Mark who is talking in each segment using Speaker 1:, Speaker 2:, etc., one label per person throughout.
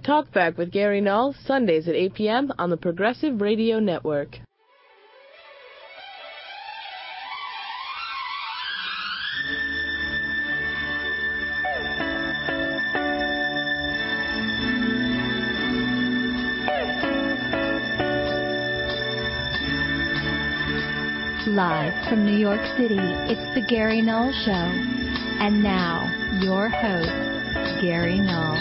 Speaker 1: Talk Back with Gary Null, Sundays at 8 p.m. on the Progressive Radio Network.
Speaker 2: Live from New York City, it's the Gary Null Show. And now, your host, Gary Null.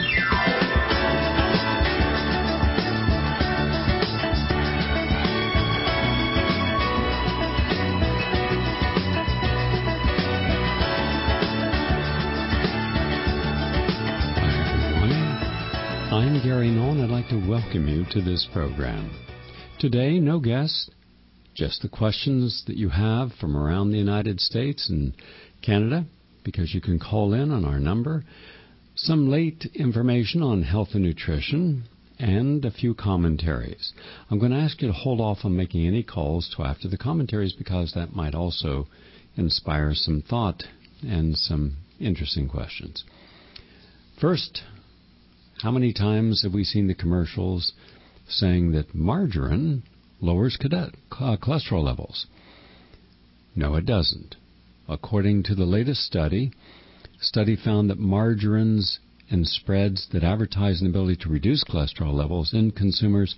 Speaker 3: I'm Gary Null, and I'd like to welcome you to this program. Today, no guest, just the questions that you have from around the United States and Canada, because you can call in on our number, some late information on health and nutrition, and a few commentaries. I'm going to ask you to hold off on making any calls till after the commentaries, because that might also inspire some thought and some interesting questions. First, how many times have we seen the commercials saying that margarine lowers cholesterol levels? No, it doesn't. According to the latest study found that margarines and spreads that advertise an ability to reduce cholesterol levels in consumers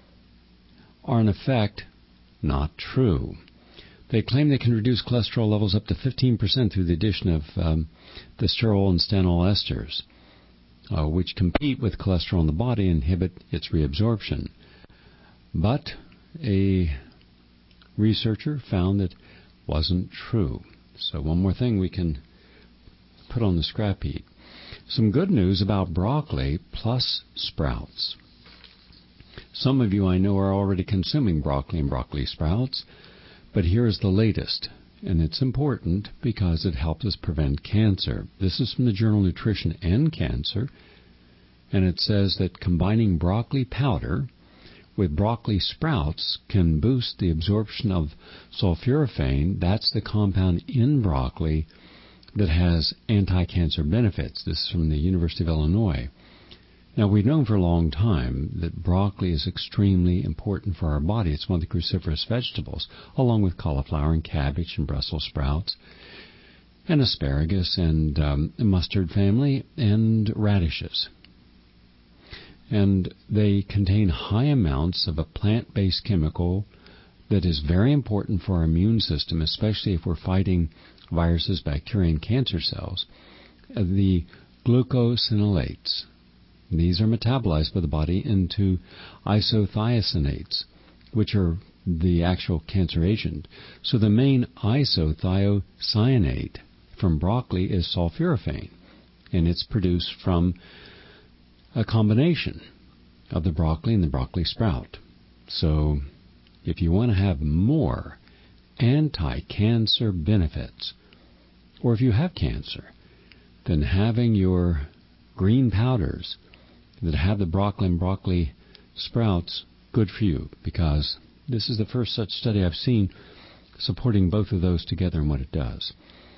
Speaker 3: are in effect not true. They claim they can reduce cholesterol levels up to 15% through the addition of the sterol and stanol esters, which compete with cholesterol in the body and inhibit its reabsorption. But a researcher found that wasn't true. So one more thing we can put on the scrap heap. Some good news about broccoli plus sprouts. Some of you I know are already consuming broccoli and broccoli sprouts, but here's the latest. And it's important because it helps us prevent cancer. This is from the journal Nutrition and Cancer, and it says that combining broccoli powder with broccoli sprouts can boost the absorption of sulforaphane. That's the compound in broccoli that has anti-cancer benefits. This is from the University of Illinois. Now, we've known for a long time that broccoli is extremely important for our body. It's one of the cruciferous vegetables, along with cauliflower and cabbage and Brussels sprouts and asparagus and mustard family and radishes. And they contain high amounts of a plant-based chemical that is very important for our immune system, especially if we're fighting viruses, bacteria, and cancer cells. The glucosinolates. These are metabolized by the body into isothiocyanates, which are the actual cancer agent. So the main isothiocyanate from broccoli is sulforaphane, and it's produced from a combination of the broccoli and the broccoli sprout. So if you want to have more anti-cancer benefits, or if you have cancer, then having your green powders that have the broccoli and broccoli sprouts, good for you, because this is the first such study I've seen supporting both of those together and what it does.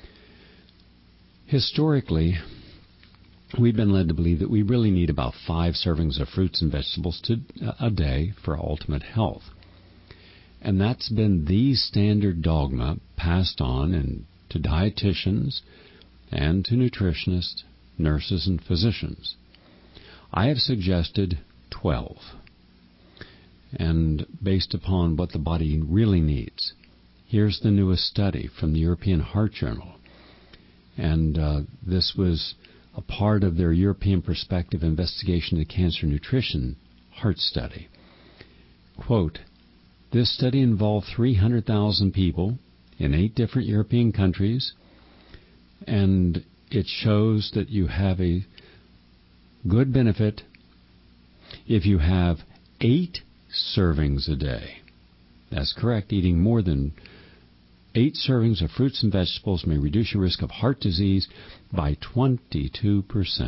Speaker 3: Historically, we've been led to believe that we really need about 5 servings of fruits and vegetables a day for ultimate health. And that's been the standard dogma passed on to dietitians and to nutritionists, nurses, and physicians. I have suggested 12, and based upon what the body really needs. Here's the newest study from the European Heart Journal, and this was a part of their European Perspective Investigation of Cancer Nutrition Heart Study. Quote, this study involved 300,000 people in 8 different European countries, and it shows that you have a good benefit if you have 8 servings a day. That's correct. Eating more than 8 servings of fruits and vegetables may reduce your risk of heart disease by 22%.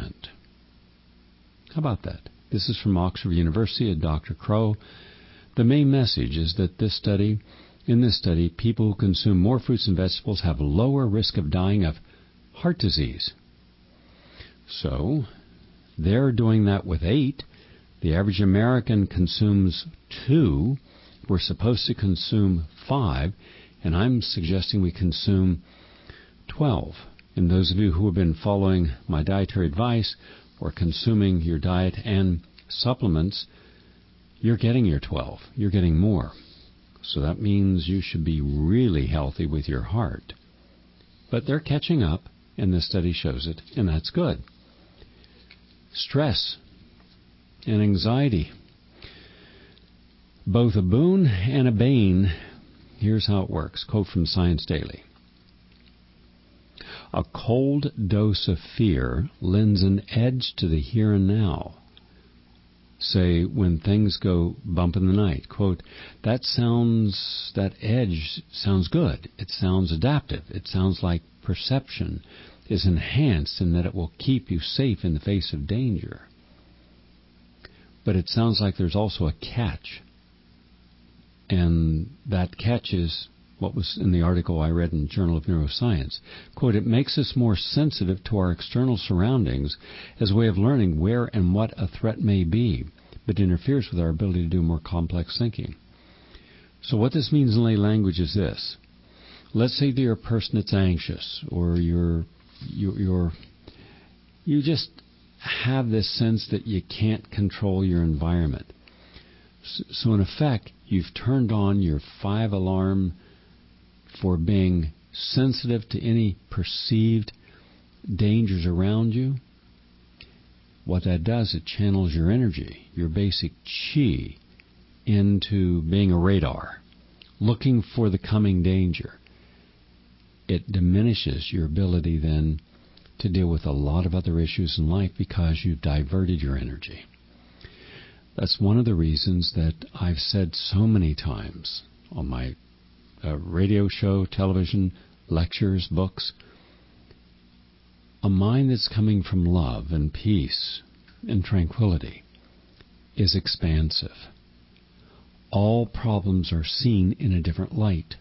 Speaker 3: How about that? This is from Oxford University and Dr. Crow. The main message is that in this study, people who consume more fruits and vegetables have a lower risk of dying of heart disease. So they're doing that with 8. The average American consumes 2. We're supposed to consume 5, and I'm suggesting we consume 12. And those of you who have been following my dietary advice or consuming your diet and supplements, you're getting your 12. You're getting more. So that means you should be really healthy with your heart. But they're catching up, and this study shows it, and that's good. Stress and anxiety, both a boon and a bane. Here's how it works. Quote from Science Daily. A cold dose of fear lends an edge to the here and now. Say, when things go bump in the night, quote, that edge sounds good. It sounds adaptive. It sounds like perception is enhanced and that it will keep you safe in the face of danger. But it sounds like there's also a catch. And that catch is what was in the article I read in Journal of Neuroscience. Quote, it makes us more sensitive to our external surroundings as a way of learning where and what a threat may be, but interferes with our ability to do more complex thinking. So what this means in lay language is this. Let's say that you're a person that's anxious, or you just have this sense that you can't control your environment. So in effect, you've turned on your 5 alarm for being sensitive to any perceived dangers around you. What that does, it channels your energy, your basic chi, into being a radar, looking for the coming danger. It diminishes your ability then to deal with a lot of other issues in life because you've diverted your energy. That's one of the reasons that I've said so many times on my radio show, television, lectures, books, a mind that's coming from love and peace and tranquility is expansive. All problems are seen in a different light.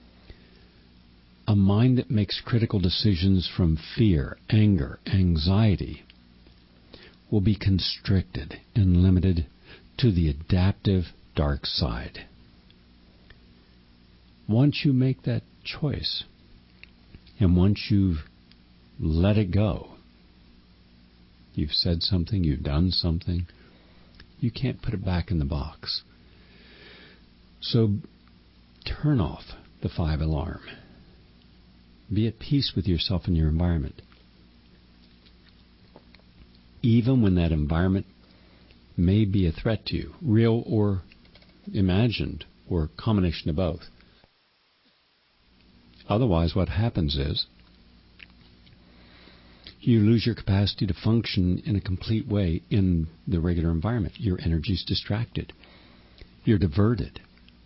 Speaker 3: A mind that makes critical decisions from fear, anger, anxiety will be constricted and limited to the adaptive dark side. Once you make that choice, and once you've let it go, you've said something, you've done something, you can't put it back in the box. So turn off the 5 alarm. Be at peace with yourself and your environment. Even when that environment may be a threat to you, real or imagined, or a combination of both. Otherwise, what happens is you lose your capacity to function in a complete way in the regular environment. Your energy's distracted. You're diverted.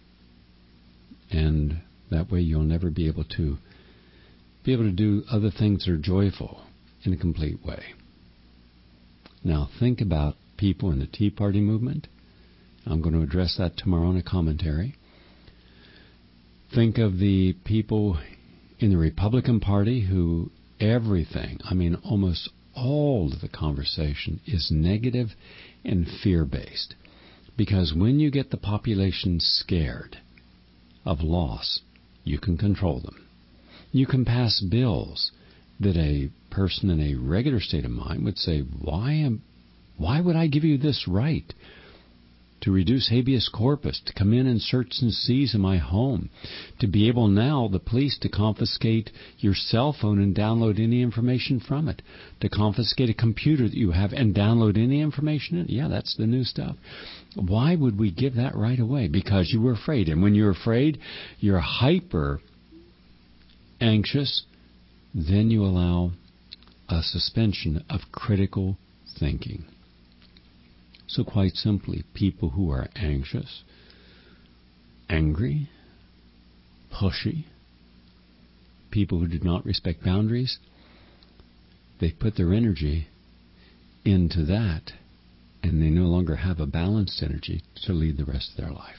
Speaker 3: And that way you'll never be able to do other things that are joyful in a complete way. Now think about people in the Tea Party movement. I'm going to address that tomorrow in a commentary. Think of the people in the Republican Party who everything, almost all of the conversation is negative and fear-based. Because when you get the population scared of loss, you can control them. You can pass bills that a person in a regular state of mind would say, why would I give you this right to reduce habeas corpus, to come in and search and seize in my home, to be able now, the police, to confiscate your cell phone and download any information from it, to confiscate a computer that you have and download any information in it? Yeah, that's the new stuff. Why would we give that right away? Because you were afraid. And when you're afraid, you're hyper anxious, then you allow a suspension of critical thinking. So quite simply, people who are anxious, angry, pushy, people who do not respect boundaries, they put their energy into that, and they no longer have a balanced energy to lead the rest of their life.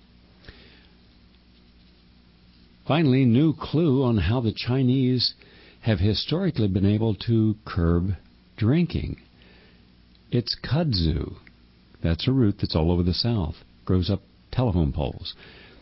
Speaker 3: Finally, new clue on how the Chinese have historically been able to curb drinking. It's kudzu. That's a root that's all over the South. Grows up telephone poles.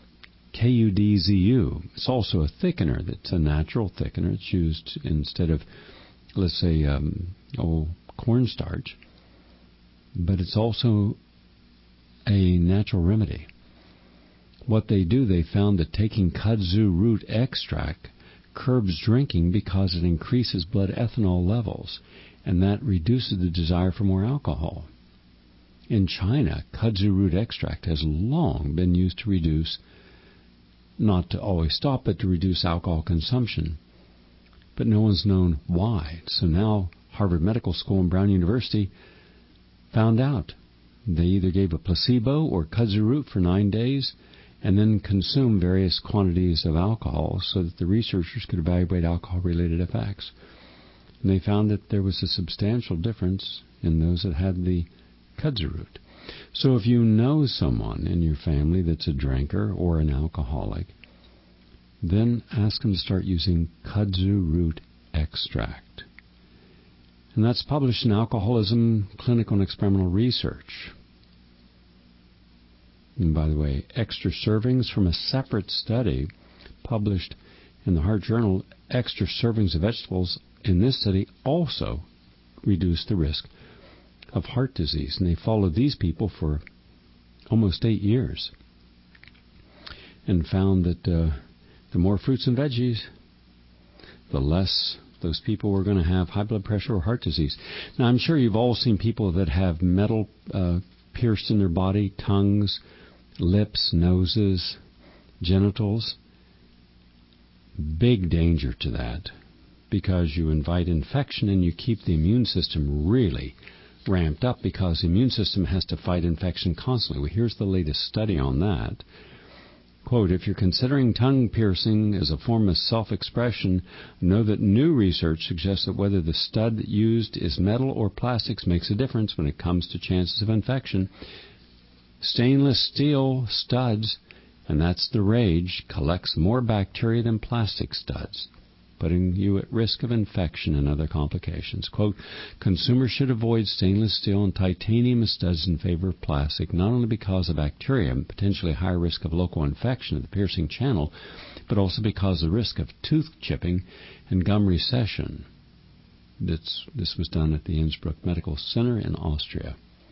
Speaker 3: KUDZU. It's also a thickener. That's a natural thickener. It's used instead of, let's say, cornstarch. But it's also a natural remedy. What they do, they found that taking kudzu root extract curbs drinking because it increases blood ethanol levels, and that reduces the desire for more alcohol. In China, kudzu root extract has long been used to reduce, not to always stop, but to reduce alcohol consumption. But no one's known why. So now Harvard Medical School and Brown University found out. They either gave a placebo or kudzu root for 9 days and then consumed various quantities of alcohol so that the researchers could evaluate alcohol-related effects. And they found that there was a substantial difference in those that had the kudzu root. So if you know someone in your family that's a drinker or an alcoholic, then ask them to start using kudzu root extract. And that's published in Alcoholism Clinical and Experimental Research. And by the way, extra servings from a separate study published in the Heart Journal, extra servings of vegetables in this study also reduced the risk of heart disease. And they followed these people for almost 8 years and found that the more fruits and veggies, the less those people were going to have high blood pressure or heart disease. Now, I'm sure you've all seen people that have metal pierced in their body, tongues, lips, noses, genitals. Big danger to that, because you invite infection and you keep the immune system really ramped up, because the immune system has to fight infection constantly. Well, here's the latest study on that. Quote, if you're considering tongue piercing as a form of self-expression, know that new research suggests that whether the stud used is metal or plastics makes a difference when it comes to chances of infection. Stainless steel studs, and that's the rage, collects more bacteria than plastic studs, putting you at risk of infection and other complications. Quote, consumers should avoid stainless steel and titanium studs in favor of plastic, not only because of bacteria and potentially higher risk of local infection of the piercing channel, but also because of the risk of tooth chipping and gum recession. This was done at the Innsbruck Medical Center in Austria.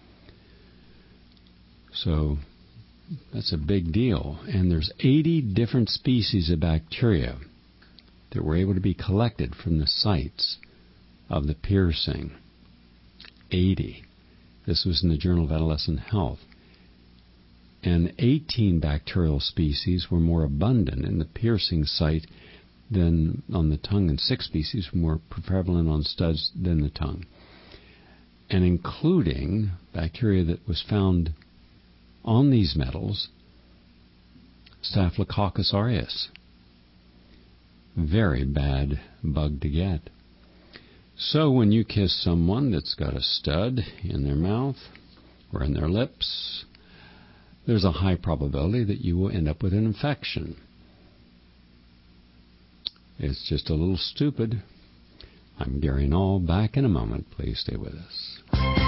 Speaker 3: So that's a big deal. And there's 80 different species of bacteria that were able to be collected from the sites of the piercing. 80. This was in the Journal of Adolescent Health. And 18 bacterial species were more abundant in the piercing site than on the tongue, and 6 species were more prevalent on studs than the tongue. And including bacteria that was found on these metals, Staphylococcus aureus. Very bad bug to get. So when you kiss someone that's got a stud in their mouth or in their lips, there's a high probability that you will end up with an infection. It's just a little stupid. I'm Gary Null. Back in a moment. Please stay with us.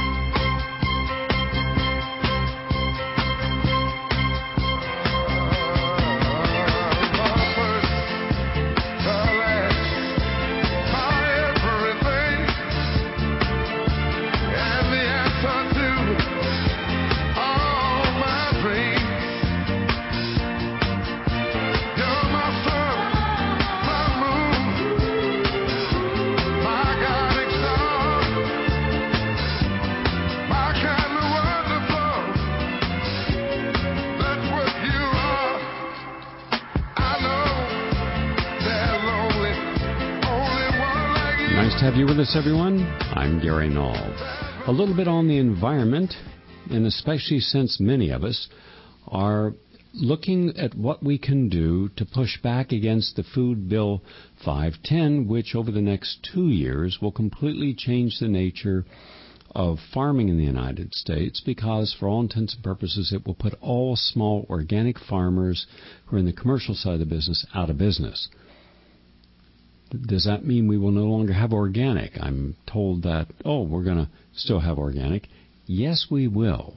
Speaker 3: Nice to have you with us, everyone. I'm Gary Null. A little bit on the environment, and especially since many of us are looking at what we can do to push back against the Food Bill 510, which over the next 2 years will completely change the nature of farming in the United States, because for all intents and purposes it will put all small organic farmers who are in the commercial side of the business out of business. Does that mean we will no longer have organic? I'm told that, we're going to still have organic. Yes, we will.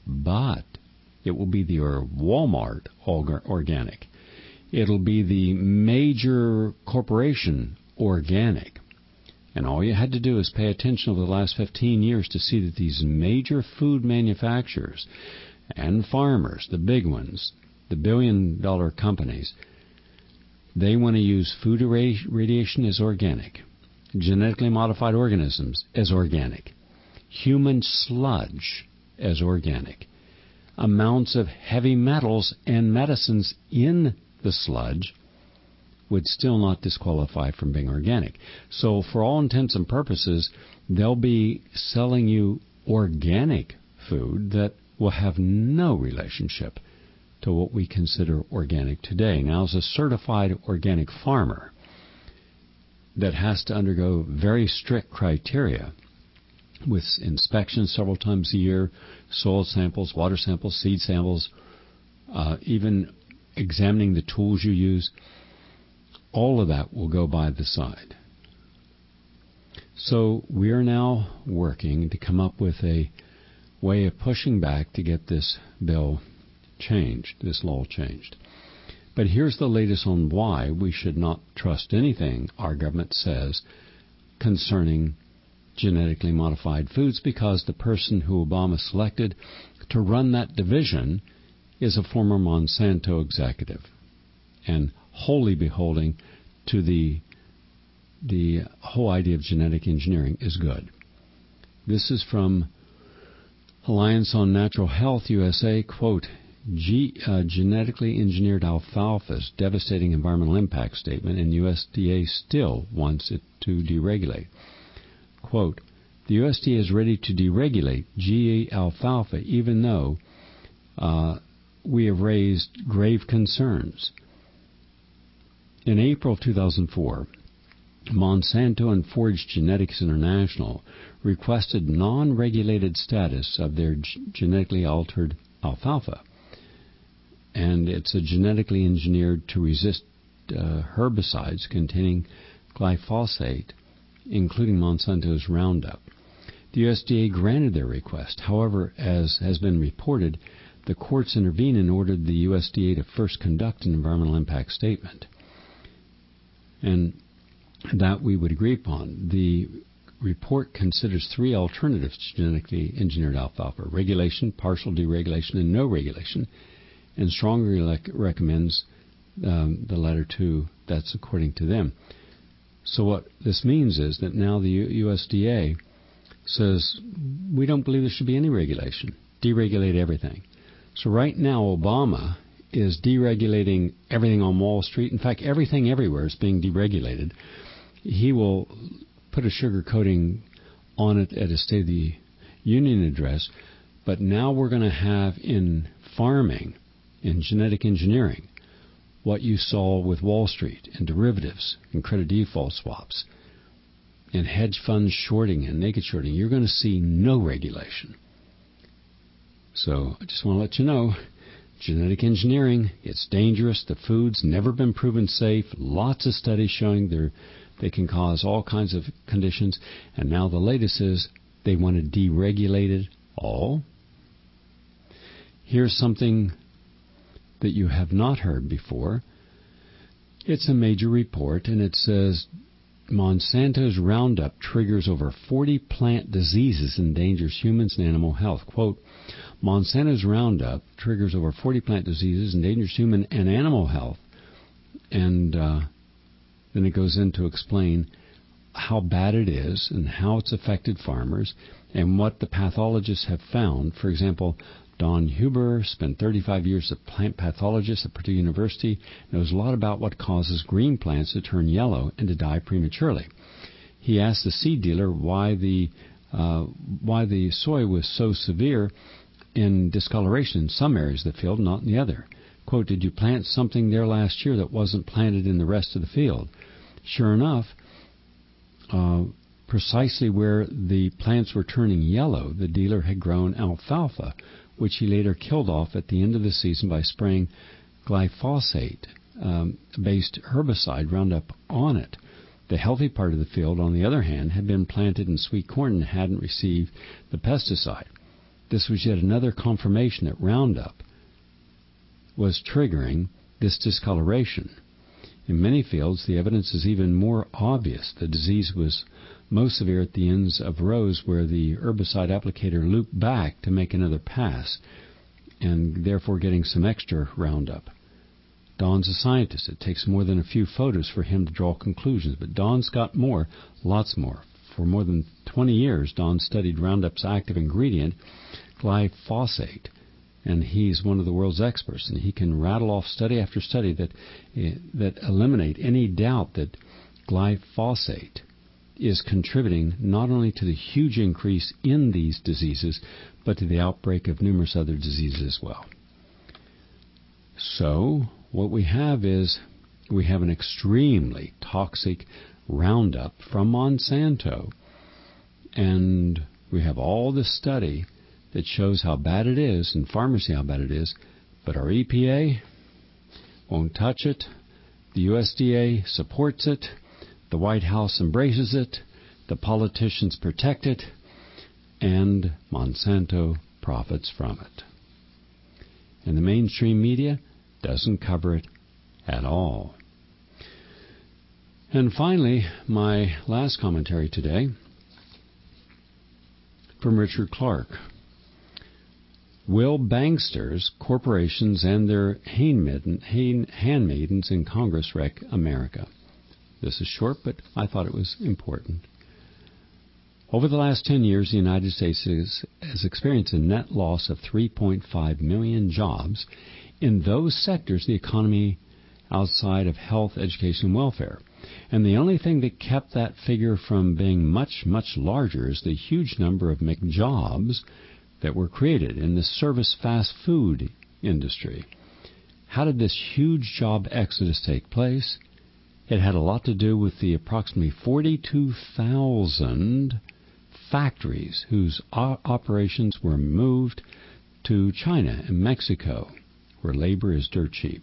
Speaker 3: but it will be the Walmart organic. It'll be the major corporation organic. And all you had to do is pay attention over the last 15 years to see that these major food manufacturers and farmers, the big ones, the billion-dollar companies, they want to use food irradiation as organic, genetically modified organisms as organic, human sludge as organic, amounts of heavy metals and medicines in the sludge would still not disqualify from being organic. So for all intents and purposes, they'll be selling you organic food that will have no relationship to what we consider organic today. Now, as a certified organic farmer that has to undergo very strict criteria with inspections several times a year, soil samples, water samples, seed samples, even examining the tools you use, all of that will go by the side. So we are now working to come up with a way of pushing back to get this bill changed, this law changed. But here's the latest on why we should not trust anything our government says concerning genetically modified foods, because the person who Obama selected to run that division is a former Monsanto executive and wholly beholding to the whole idea of genetic engineering is good. This is from Alliance on Natural Health USA, quote, genetically engineered alfalfa's devastating environmental impact statement, and USDA still wants it to deregulate. Quote, the USDA is ready to deregulate GE alfalfa even though we have raised grave concerns. In April 2004, Monsanto and Forage Genetics International requested non-regulated status of their genetically altered alfalfa. And it's a genetically engineered to resist herbicides containing glyphosate, including Monsanto's Roundup. The USDA granted their request. However, as has been reported, the courts intervened and ordered the USDA to first conduct an environmental impact statement. And that we would agree upon. The report considers three alternatives to genetically engineered alfalfa: regulation, partial deregulation, and no regulation, and strongly recommends the latter two. That's according to them. So what this means is that now the USDA says, we don't believe there should be any regulation. Deregulate everything. So right now Obama is deregulating everything on Wall Street. In fact, everything everywhere is being deregulated. He will put a sugar coating on it at a State of the Union address. But now we're going to have in farming, in genetic engineering, what you saw with Wall Street and derivatives and credit default swaps and hedge funds shorting and naked shorting. You're going to see no regulation. So I just want to let you know, genetic engineering, it's dangerous. The food's never been proven safe. Lots of studies showing they can cause all kinds of conditions. And now the latest is they want to deregulate it all. Here's something that you have not heard before. It's a major report, and it says Monsanto's Roundup triggers over 40 plant diseases, endangers humans and animal health. Quote, Monsanto's Roundup triggers over 40 plant diseases, endangers human and animal health. And then it goes in to explain how bad it is and how it's affected farmers and what the pathologists have found. For example, Don Huber spent 35 years as a plant pathologist at Purdue University, knows a lot about what causes green plants to turn yellow and to die prematurely. He asked the seed dealer why the soy was so severe in discoloration in some areas of the field, not in the other. Quote, did you plant something there last year that wasn't planted in the rest of the field? Sure enough, precisely where the plants were turning yellow, the dealer had grown alfalfa, which he later killed off at the end of the season by spraying glyphosate-based herbicide Roundup on it. The healthy part of the field, on the other hand, had been planted in sweet corn and hadn't received the pesticide. this was yet another confirmation that Roundup was triggering this discoloration. In many fields, the evidence is even more obvious. The disease was most severe at the ends of rows where the herbicide applicator looped back to make another pass, and therefore getting some extra Roundup. Don's a scientist. It takes more than a few photos for him to draw conclusions, but Don's got more, lots more. For more than 20 years, Don studied Roundup's active ingredient, glyphosate, and he's one of the world's experts, and he can rattle off study after study that eliminate any doubt that glyphosate is contributing not only to the huge increase in these diseases, but to the outbreak of numerous other diseases as well. So, what we have is an extremely toxic Roundup from Monsanto, and we have all this study that shows how bad it is, and farmers see how bad it is, but our EPA won't touch it, the USDA supports it, the White House embraces it, the politicians protect it, and Monsanto profits from it. And the mainstream media doesn't cover it at all. And finally, my last commentary today from Richard Clark. Will banksters, corporations, and their handmaidens in Congress wreck America? This is short, but I thought it was important. Over the last 10 years, the United States has experienced a net loss of 3.5 million jobs in those sectors of the economy outside of health, education, and welfare. And the only thing that kept that figure from being much, much larger is the huge number of McJobs that were created in the service fast food industry. How did this huge job exodus take place? It had a lot to do with the approximately 42,000 factories whose operations were moved to China and Mexico, where labor is dirt cheap.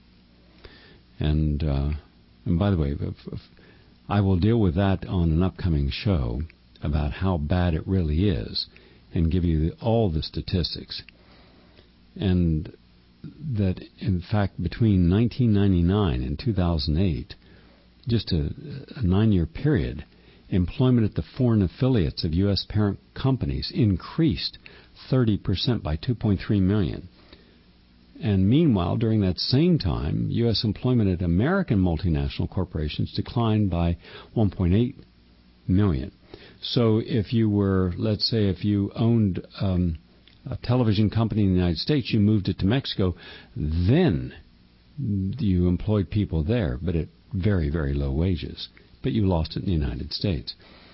Speaker 3: And by the way, I will deal with that on an upcoming show about how bad it really is and give you all the statistics. And that, in fact, between 1999 and 2008, just a 9-year period, employment at the foreign affiliates of U.S. parent companies increased 30% by 2.3 million. And meanwhile, during that same time, U.S. employment at American multinational corporations declined by 1.8 million. So if you were, let's say, if you owned a television company in the United States, you moved it to Mexico, then you employed people there, but at very, very low wages. But you lost it in the United States.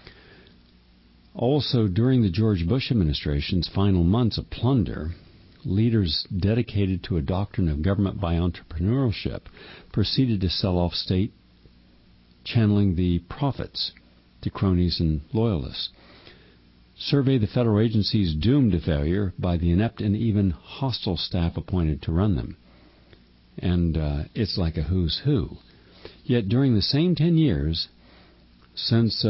Speaker 3: Also, during the George Bush administration's final months of plunder, leaders dedicated to a doctrine of government by entrepreneurship proceeded to sell off state, channeling the profits to cronies and loyalists. Survey the federal agencies doomed to failure by the inept and even hostile staff appointed to run them. And it's like a who's who. Yet during the same 10 years, since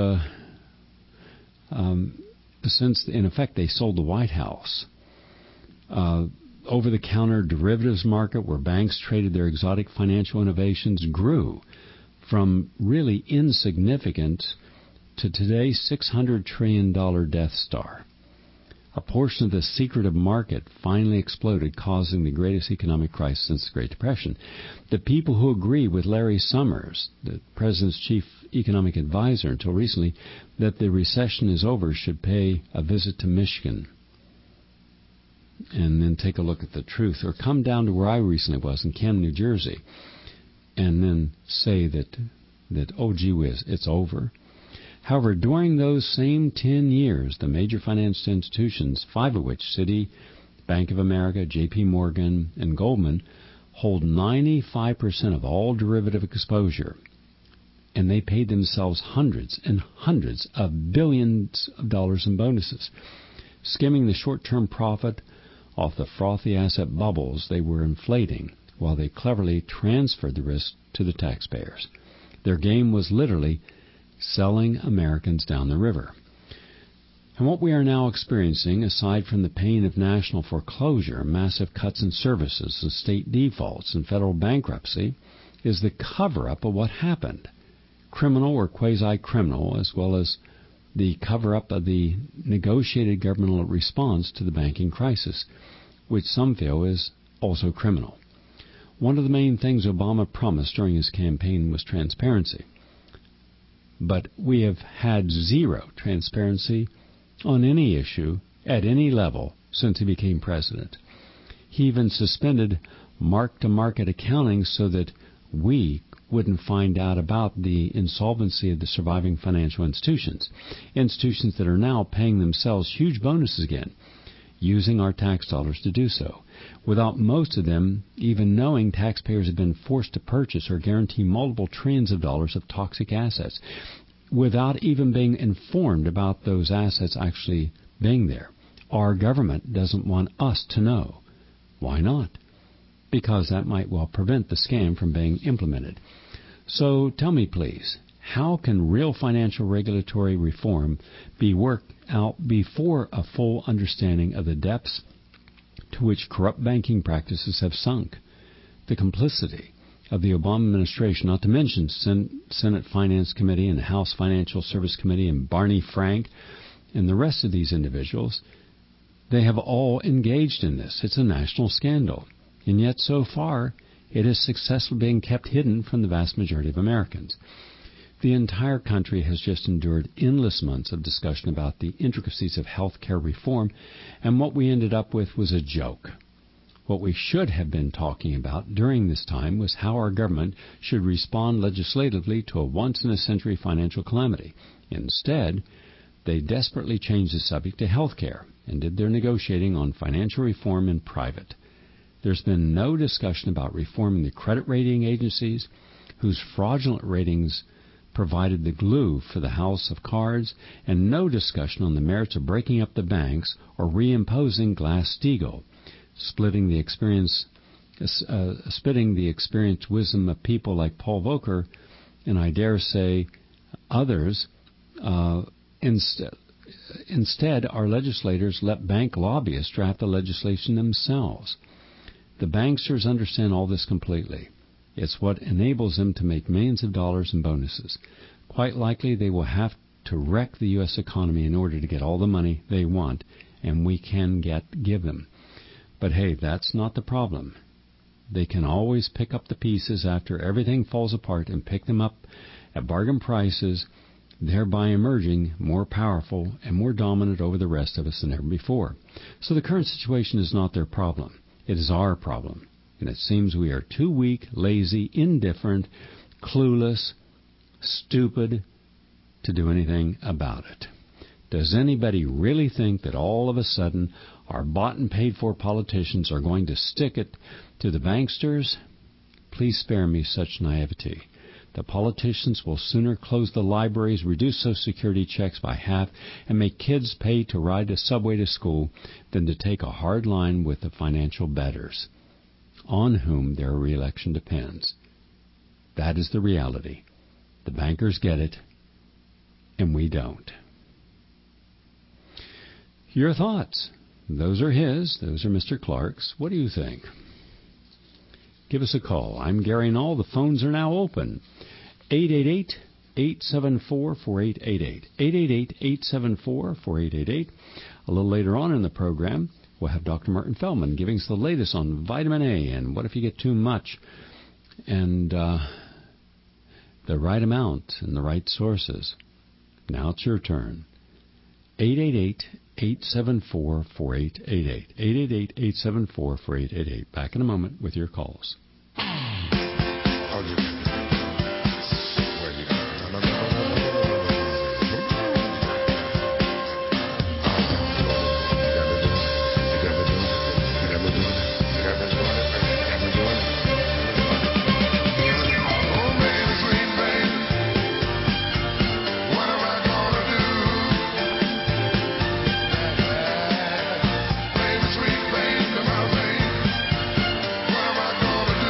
Speaker 3: in effect they sold the White House, over-the-counter derivatives market where banks traded their exotic financial innovations grew from really insignificant to today's $600 trillion Death Star. A portion of the secretive market finally exploded, causing the greatest economic crisis since the Great Depression. The people who agree with Larry Summers, the president's chief economic advisor until recently, that the recession is over should pay a visit to Michigan and then take a look at the truth, or come down to where I recently was in Camden, New Jersey, and then say that oh gee whiz, it's over. However, during those same 10 years, the major financial institutions, 5 of which, Citi, Bank of America, J.P. Morgan, and Goldman, hold 95% of all derivative exposure, and they paid themselves hundreds and hundreds of billions of dollars in bonuses, skimming the short-term profit off the frothy asset bubbles they were inflating while they cleverly transferred the risk to the taxpayers. Their game was literally selling Americans down the river. And what we are now experiencing, aside from the pain of national foreclosure, massive cuts in services, and state defaults, and federal bankruptcy, is the cover-up of what happened. Criminal or quasi-criminal, as well as the cover-up of the negotiated governmental response to the banking crisis, which some feel is also criminal. One of the main things Obama promised during his campaign was transparency. But we have had zero transparency on any issue at any level since he became president. He even suspended mark-to-market accounting so that we wouldn't find out about the insolvency of the surviving financial institutions that are now paying themselves huge bonuses again, using our tax dollars to do so, without most of them even knowing taxpayers have been forced to purchase or guarantee multiple trillions of dollars of toxic assets, without even being informed about those assets actually being there. Our government doesn't want us to know. Why not? Because that might well prevent the scam from being implemented. So tell me, please, how can real financial regulatory reform be worked out before a full understanding of the depths to which corrupt banking practices have sunk? The complicity of the Obama administration, not to mention Senate Finance Committee and House Financial Service Committee and Barney Frank and the rest of these individuals, they have all engaged in this. It's a national scandal. And yet, so far, it is successfully being kept hidden from the vast majority of Americans. The entire country has just endured endless months of discussion about the intricacies of health care reform, and what we ended up with was a joke. What we should have been talking about during this time was how our government should respond legislatively to a once-in-a-century financial calamity. Instead, they desperately changed the subject to health care and did their negotiating on financial reform in private. There's been no discussion about reforming the credit rating agencies, whose fraudulent ratings provided the glue for the house of cards, and no discussion on the merits of breaking up the banks or reimposing Glass-Steagall, spitting the experienced wisdom of people like Paul Volcker, and I dare say others. Instead, our legislators let bank lobbyists draft the legislation themselves. The banksters understand all this completely. It's what enables them to make millions of dollars in bonuses. Quite likely they will have to wreck the U.S. economy in order to get all the money they want, and we can give them. But hey, that's not the problem. They can always pick up the pieces after everything falls apart and pick them up at bargain prices, thereby emerging more powerful and more dominant over the rest of us than ever before. So the current situation is not their problem. It is our problem. And it seems we are too weak, lazy, indifferent, clueless, stupid to do anything about it. Does anybody really think that all of a sudden our bought and paid for politicians are going to stick it to the banksters? Please spare me such naivety. The politicians will sooner close the libraries, reduce Social Security checks by half, and make kids pay to ride a subway to school than to take a hard line with the financial betters, on whom their reelection depends. That is the reality. The bankers get it, and we don't. Your thoughts. Those are his. Those are Mr. Clark's. What do you think? Give us a call. I'm Gary Null. The phones are now open. 888-874-4888. 888-874-4888. A little later on in the program, we'll have Dr. Martin Feldman giving us the latest on vitamin A and what if you get too much, and the right amount and the right sources. Now it's your turn. 888-874-4888. 888-874-4888. Back in a moment with your calls.
Speaker 4: Gonna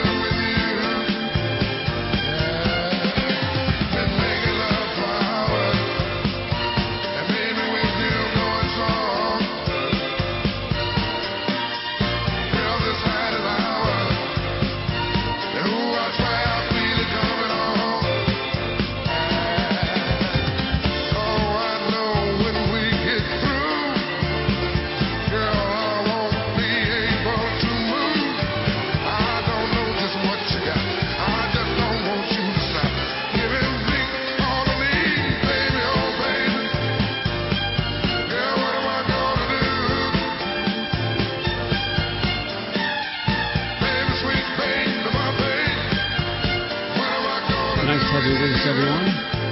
Speaker 3: be with us, everyone.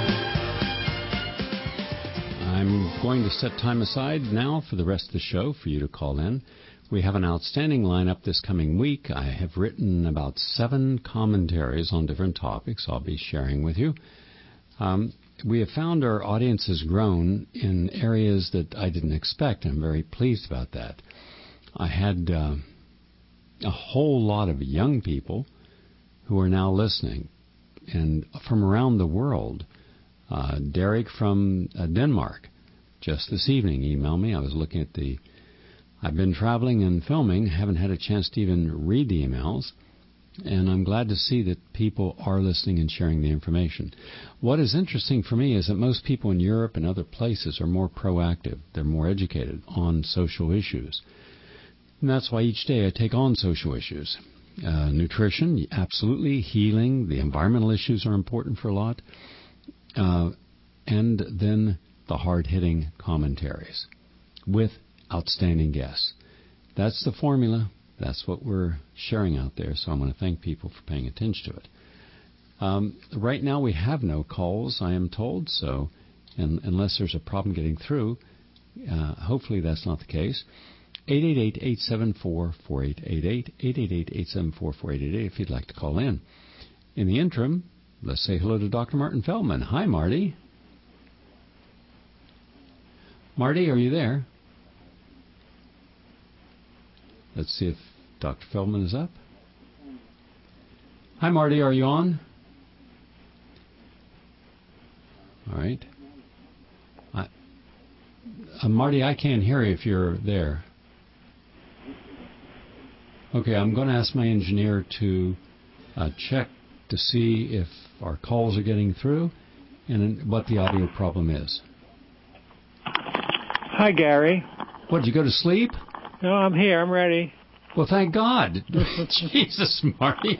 Speaker 3: I'm going to set time aside now for the rest of the show for you to call in. We have an outstanding lineup this coming week. I have written about 7 commentaries on different topics I'll be sharing with you. We have found our audience has grown in areas that I didn't expect. I'm very pleased about that. I had a whole lot of young people who are now listening, and from around the world. Derek from Denmark just this evening emailed me. I was looking at I've been traveling and filming, haven't had a chance to even read the emails, and I'm glad to see that people are listening and sharing the information. What is interesting for me is that most people in Europe and other places are more proactive. They're more educated on social issues. And that's why each day I take on social issues. Nutrition, absolutely. Healing, the environmental issues are important for a lot. And then the hard-hitting commentaries with outstanding guests. That's the formula. That's what we're sharing out there, so I want to thank people for paying attention to it. Right now we have no calls, I am told, so unless there's a problem getting through, hopefully that's not the case. 888-874-4888, 888-874-4888 if you'd like to call in. In the interim, let's say hello to Dr. Martin Feldman. Hi, Marty. Marty, are you there? Let's see if Dr. Feldman is up. Hi, Marty, are you on? All right. Marty, I can't hear you if you're there. Okay, I'm going to ask my engineer to check to see if our calls are getting through and what the audio problem is.
Speaker 4: Hi, Gary.
Speaker 3: What, did you go to sleep?
Speaker 4: No, I'm here. I'm ready.
Speaker 3: Well, thank God. Jesus, Marty.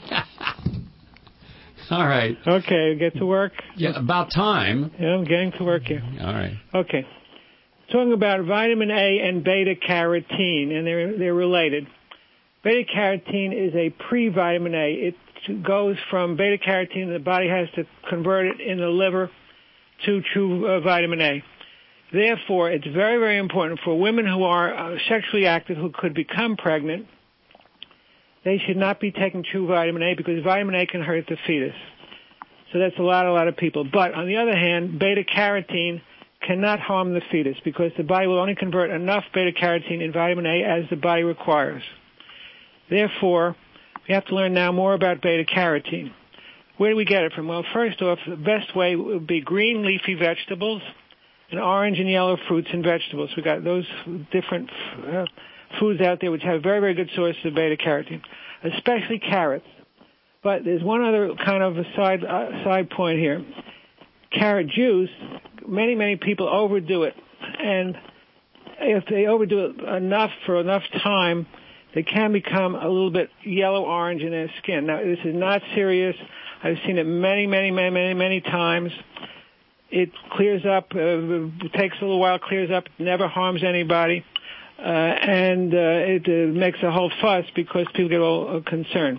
Speaker 3: All right.
Speaker 4: Okay, get to work?
Speaker 3: Yeah, about time.
Speaker 4: Yeah, I'm getting to work here.
Speaker 3: All right.
Speaker 4: Okay. Talking about vitamin A and beta-carotene, and they're related. Beta-carotene is a pre-vitamin A. It goes from beta-carotene, the body has to convert it in the liver to true vitamin A. Therefore, it's very, very important for women who are sexually active who could become pregnant. They should not be taking true vitamin A because vitamin A can hurt the fetus. So that's a lot of people. But on the other hand, beta-carotene cannot harm the fetus because the body will only convert enough beta-carotene in vitamin A as the body requires. Therefore, we have to learn now more about beta-carotene. Where do we get it from? Well, first off, the best way would be green leafy vegetables and orange and yellow fruits and vegetables. We've got those different foods out there which have very, very good sources of beta-carotene, especially carrots. But there's one other kind of a side point here. Carrot juice, many people overdo it. And if they overdo it enough for enough time, they can become a little bit yellow-orange in their skin. Now, this is not serious. I've seen it many times. It clears up, it takes a little while, clears up, never harms anybody, and it makes a whole fuss because people get all concerned.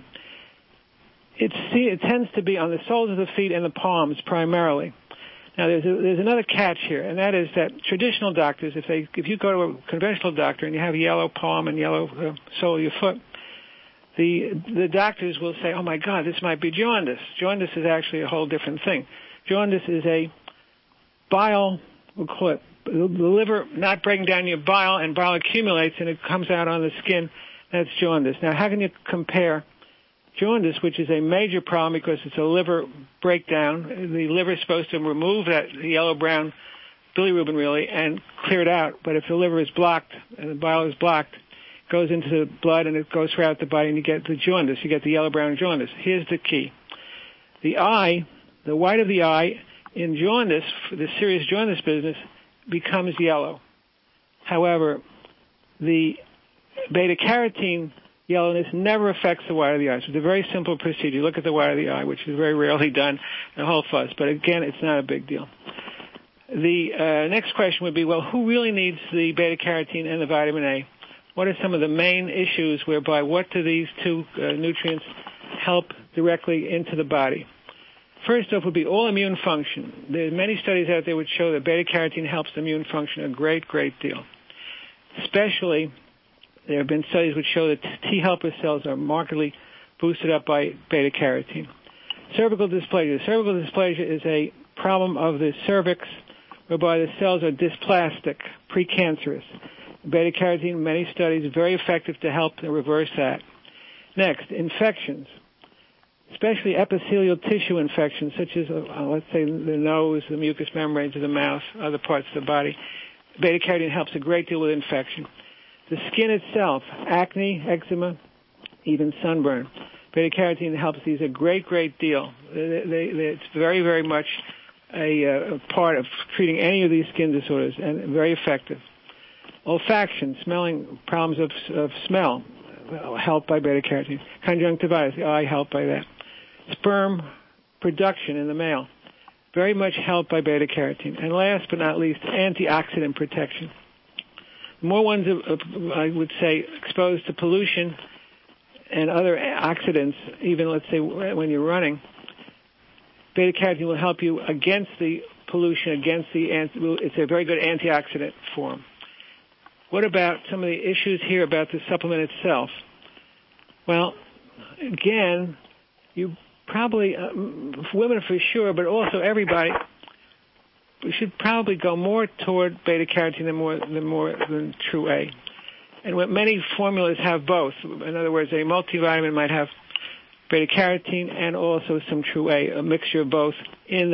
Speaker 4: It tends to be on the soles of the feet and the palms primarily. Now, there's another catch here, and that is that traditional doctors, if you go to a conventional doctor and you have yellow palm and yellow sole of your foot, the doctors will say, oh, my God, this might be jaundice. Jaundice is actually a whole different thing. Jaundice is a bile, we'll call it, the liver not breaking down your bile, and bile accumulates and it comes out on the skin. That's jaundice. Now, how can you compare jaundice, which is a major problem because it's a liver breakdown? The liver is supposed to remove that yellow-brown bilirubin, really, and clear it out. But if the liver is blocked and the bile is blocked, it goes into the blood and it goes throughout the body and you get the jaundice. You get the yellow-brown jaundice. Here's the key. The eye, the white of the eye, in jaundice, the serious jaundice business, becomes yellow. However, the beta-carotene yellowness never affects the white of the eye. So it's a very simple procedure. You look at the white of the eye, which is very rarely done, a whole fuss. But again, it's not a big deal. The next question would be, well, who really needs the beta-carotene and the vitamin A? What are some of the main issues whereby what do these two nutrients help directly into the body? First off would be all immune function. There's many studies out there which show that beta-carotene helps immune function a great, great deal. Especially, there have been studies which show that T helper cells are markedly boosted up by beta-carotene. Cervical dysplasia. Cervical dysplasia is a problem of the cervix whereby the cells are dysplastic, precancerous. Beta-carotene, many studies, very effective to help reverse that. Next, infections, especially epithelial tissue infections such as, let's say, the nose, the mucous membranes of the mouth, other parts of the body. Beta-carotene helps a great deal with infection. The skin itself, acne, eczema, even sunburn. Beta-carotene helps these a great, great deal. It's very, very much a part of treating any of these skin disorders and very effective. Olfaction, smelling, problems of smell, helped by beta-carotene. Conjunctivitis, the eye helped by that. Sperm production in the male, very much helped by beta-carotene. And last but not least, antioxidant protection. The more ones, I would say, exposed to pollution and other oxidants, even let's say when you're running, beta-carotene will help you against the pollution, it's a very good antioxidant form. What about some of the issues here about the supplement itself? Well, again, you probably, women for sure, but also everybody, we should probably go more toward beta-carotene than True A. And what many formulas have both. In other words, a multivitamin might have beta-carotene and also some True A, a mixture of both in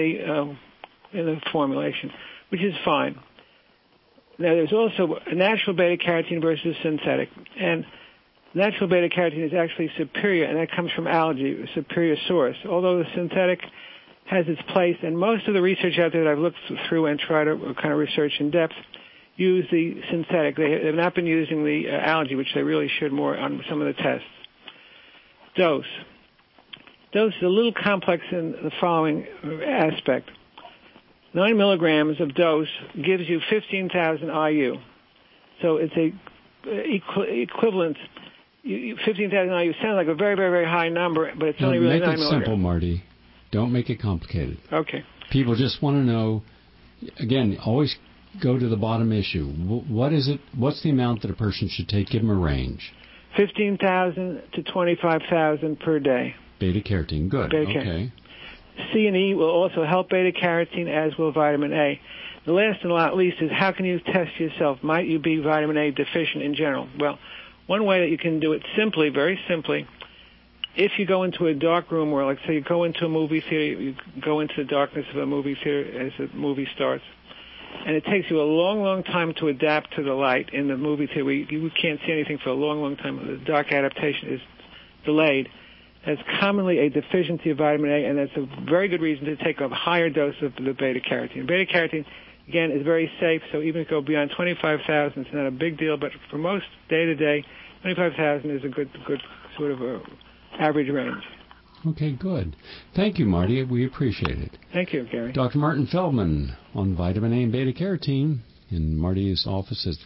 Speaker 4: the formulation, which is fine. Now, there's also natural beta-carotene versus synthetic, and natural beta-carotene is actually superior, and that comes from algae, a superior source. Although the synthetic has its place, and most of the research out there that I've looked through and tried to kind of research in depth use the synthetic. They have not been using the algae, which they really should more on some of the tests. Dose. Dose is a little complex in the following aspect. 9 milligrams of dose gives you 15,000 IU. So it's a equivalent. 15,000 IU sounds like a very, very, very high number, but it's only really 9 milligrams.
Speaker 3: Make it simple, Marty. Don't make it complicated.
Speaker 4: Okay.
Speaker 3: People just want to know, again, always go to the bottom issue. What is it? What's the amount that a person should take? Give them a range.
Speaker 4: 15,000 to 25,000 per day.
Speaker 3: Beta-carotene, good. Okay.
Speaker 4: C and E will also help beta-carotene, as will vitamin A. The last and not least is how can you test yourself? Might you be vitamin A deficient in general? Well, one way that you can do it simply, very simply, if you go into a dark room or, like, say, you go into a movie theater, you go into the darkness of a movie theater as the movie starts, and it takes you a long, long time to adapt to the light in the movie theater. You can't see anything for a long, long time. The dark adaptation is delayed. That's commonly a deficiency of vitamin A, and that's a very good reason to take a higher dose of the beta-carotene. Beta-carotene, again, is very safe, so even if you go beyond 25,000, it's not a big deal, but for most day-to-day, 25,000 is a good sort of average range.
Speaker 3: Okay, good. Thank you, Marty. We appreciate it.
Speaker 4: Thank you, Gary.
Speaker 3: Dr. Martin Feldman on vitamin A and beta-carotene in Marty's office is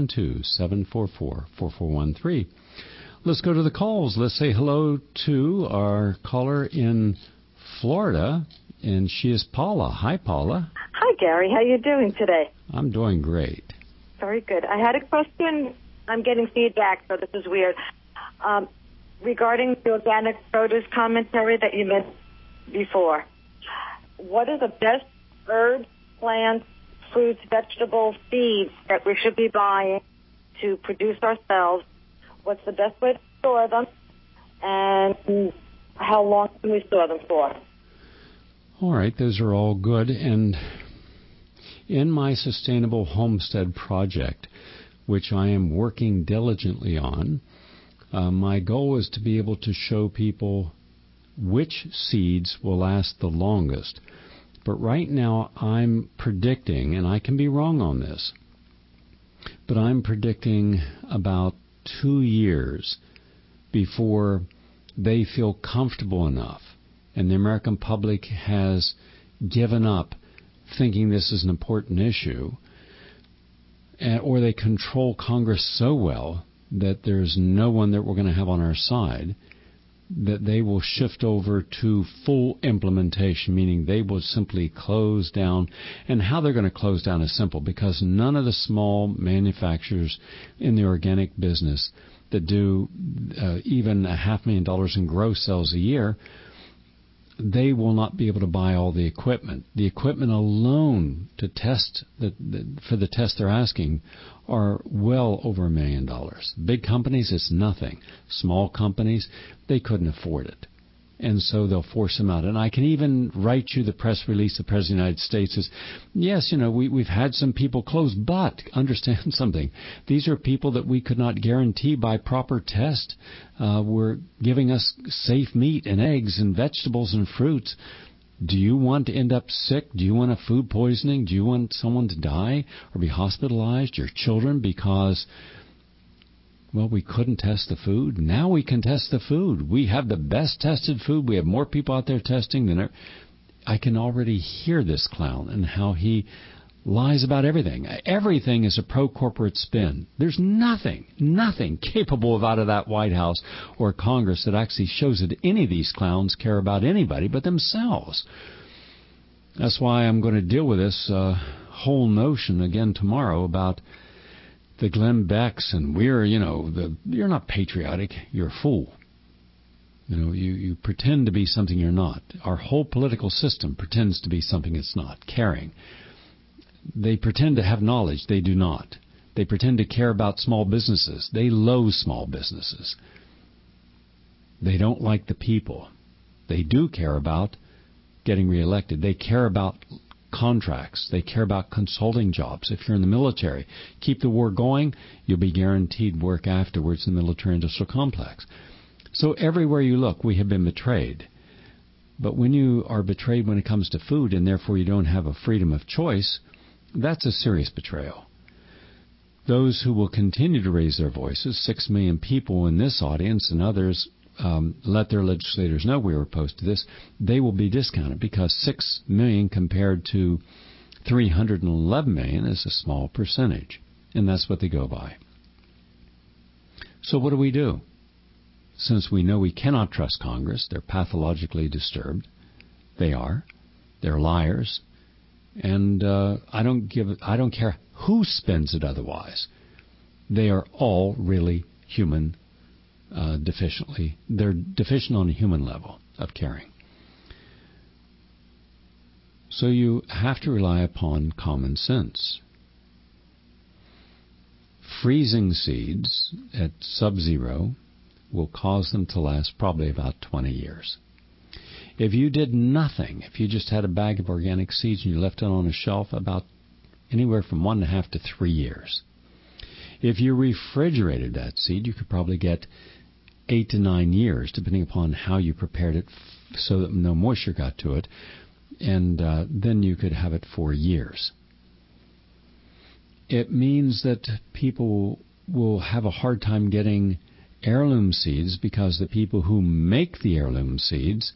Speaker 3: 212-744-4413. Let's go to the calls. Let's say hello to our caller in Florida, and she is Paula. Hi, Paula.
Speaker 5: Hi, Gary. How you doing today?
Speaker 3: I'm doing great.
Speaker 5: Very good. I had a question. I'm getting feedback, so this is weird. Regarding the organic produce commentary that you mentioned before, what are the best herbs, plants, fruits, vegetables, seeds that we should be buying to produce ourselves? What's the best way to store them? And how long can we store them for?
Speaker 3: All right, those are all good. And in my Sustainable Homestead project, which I am working diligently on, my goal is to be able to show people which seeds will last the longest. But right now I'm predicting, and I can be wrong on this, but I'm predicting about 2 years before they feel comfortable enough and the American public has given up thinking this is an important issue, or they control Congress so well that there's no one that we're going to have on our side, that they will shift over to full implementation, meaning they will simply close down. And how they're going to close down is simple, because none of the small manufacturers in the organic business that do even $500,000 in gross sales a year, they will not be able to buy all the equipment. The equipment alone to test for the test they're asking are well over $1 million. Big companies, it's nothing. Small companies, they couldn't afford it. And so they'll force them out. And I can even write you the press release the President of the United States says, yes, we've had some people close, but understand something. These are people that we could not guarantee by proper test were giving us safe meat and eggs and vegetables and fruits. Do you want to end up sick? Do you want a food poisoning? Do you want someone to die or be hospitalized? Your children because, well, we couldn't test the food. Now we can test the food. We have the best tested food. We have more people out there testing than ever. I can already hear this clown and how he lies about everything. Everything is a pro-corporate spin. There's nothing capable of out of that White House or Congress that actually shows that any of these clowns care about anybody but themselves. That's why I'm going to deal with this whole notion again tomorrow about the Glenn Becks and you're not patriotic, you're a fool. You pretend to be something you're not. Our whole political system pretends to be something it's not. Caring. They pretend to have knowledge. They do not. They pretend to care about small businesses. They loathe small businesses. They don't like the people. They do care about getting reelected. They care about contracts. They care about consulting jobs. If you're in the military, keep the war going, you'll be guaranteed work afterwards in the military-industrial complex. So everywhere you look, we have been betrayed. But when you are betrayed when it comes to food, and therefore you don't have a freedom of choice, that's a serious betrayal. Those who will continue to raise their voices, 6 million people in this audience and others, let their legislators know we were opposed to this, they will be discounted because 6 million compared to 311 million is a small percentage. And that's what they go by. So what do? Since we know we cannot trust Congress, they're pathologically disturbed. They are. They're liars. And I don't care who spends it otherwise. They are all really human deficiently. They're deficient on a human level of caring. So you have to rely upon common sense. Freezing seeds at sub-zero will cause them to last probably about 20 years. If you did nothing, if you just had a bag of organic seeds and you left it on a shelf, about anywhere from 1.5 to 3 years. If you refrigerated that seed, you could probably get 8 to 9 years, depending upon how you prepared it so that no moisture got to it, and then you could have it for years. It means that people will have a hard time getting heirloom seeds because the people who make the heirloom seeds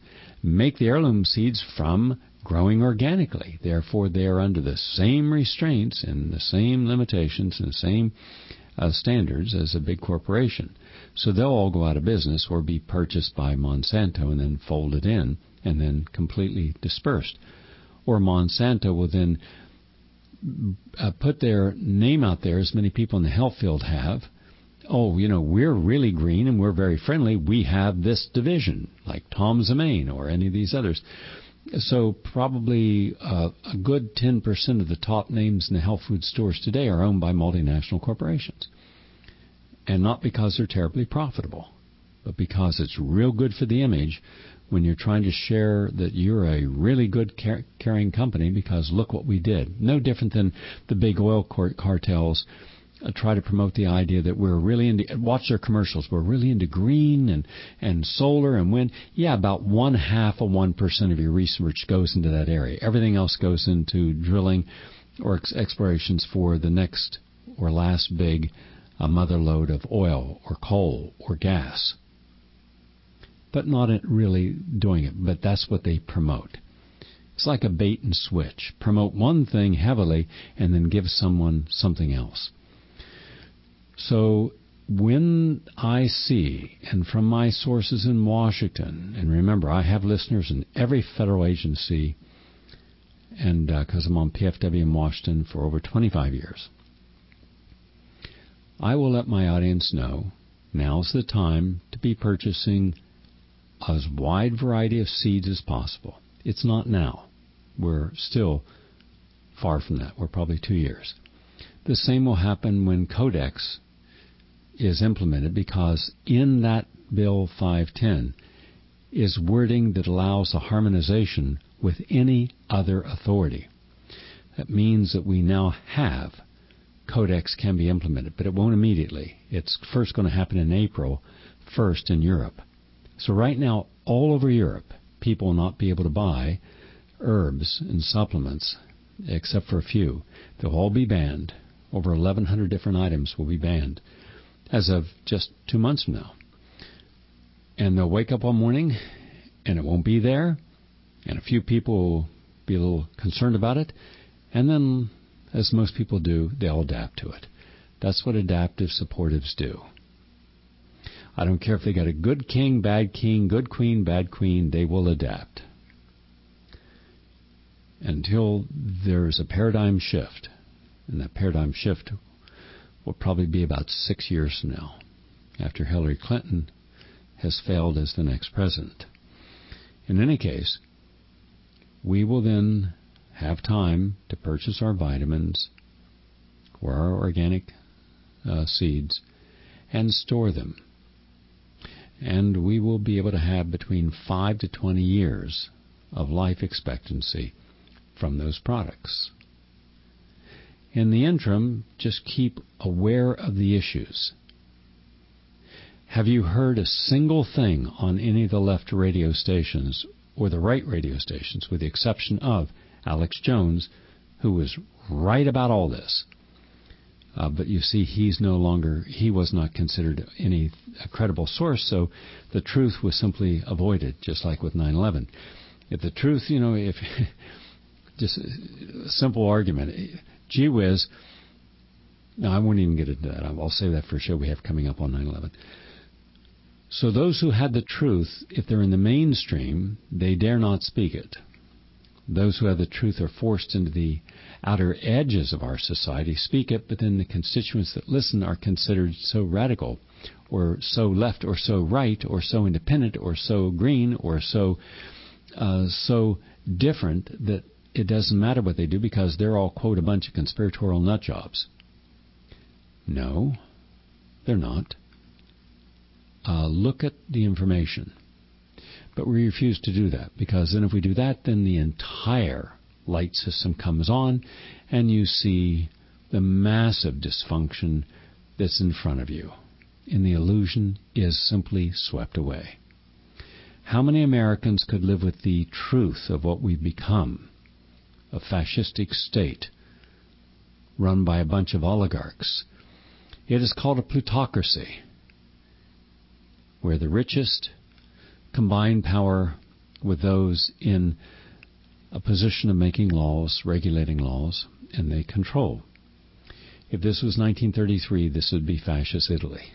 Speaker 3: from growing organically. Therefore, they are under the same restraints and the same limitations and the same standards as a big corporation. So they'll all go out of business or be purchased by Monsanto and then folded in and then completely dispersed. Or Monsanto will then put their name out there, as many people in the health field have. Oh, we're really green and we're very friendly. We have this division, like Tom's of Maine or any of these others. So probably a good 10% of the top names in the health food stores today are owned by multinational corporations. And not because they're terribly profitable, but because it's real good for the image when you're trying to share that you're a really good caring company because look what we did. No different than the big oil cartels try to promote the idea that we're really into, watch their commercials, we're really into green and solar and wind. Yeah, about 0.5% of your research goes into that area. Everything else goes into drilling or explorations for the next or last big mother lode of oil or coal or gas. But not really doing it, but that's what they promote. It's like a bait and switch. Promote one thing heavily and then give someone something else. So when I see, and from my sources in Washington, and remember, I have listeners in every federal agency, and because I'm on PFW in Washington for over 25 years, I will let my audience know now's the time to be purchasing as wide variety of seeds as possible. It's not now. We're still far from that. We're probably 2 years. The same will happen when Codex is implemented, because in that Bill 510 is wording that allows a harmonization with any other authority. That means that we now have Codex can be implemented, but it won't immediately. It's first going to happen in April 1st in Europe. So right now, all over Europe, people will not be able to buy herbs and supplements, except for a few. They'll all be banned. Over 1,100 different items will be banned as of just 2 months from now. And they'll wake up one morning, and it won't be there, and a few people will be a little concerned about it, and then, as most people do, they'll adapt to it. That's what adaptive supportives do. I don't care if they got a good king, bad king, good queen, bad queen, they will adapt. Until there's a paradigm shift. And that paradigm shift will probably be about 6 years from now, after Hillary Clinton has failed as the next president. In any case, we will then have time to purchase our vitamins or our organic seeds and store them. And we will be able to have between 5 to 20 years of life expectancy from those products. In the interim, just keep aware of the issues. Have you heard a single thing on any of the left radio stations or the right radio stations, with the exception of Alex Jones, who was right about all this? But you see, he was not considered a credible source, so the truth was simply avoided, just like with 9/11. If the truth, if just a simple argument, gee whiz, no, I won't even get into that. I'll save that for a show we have coming up on 9/11. So those who had the truth, if they're in the mainstream, they dare not speak it. Those who have the truth are forced into the outer edges of our society, speak it, but then the constituents that listen are considered so radical, or so left, or so right, or so independent, or so green, or so different that it doesn't matter what they do, because they're all, quote, a bunch of conspiratorial nut jobs. No, they're not. Look at the information. But we refuse to do that, because then if we do that, then the entire light system comes on, and you see the massive dysfunction that's in front of you. And the illusion is simply swept away. How many Americans could live with the truth of what we've become? A fascistic state run by a bunch of oligarchs. It is called a plutocracy, where the richest combine power with those in a position of making laws, regulating laws, and they control. If this was 1933, this would be fascist Italy.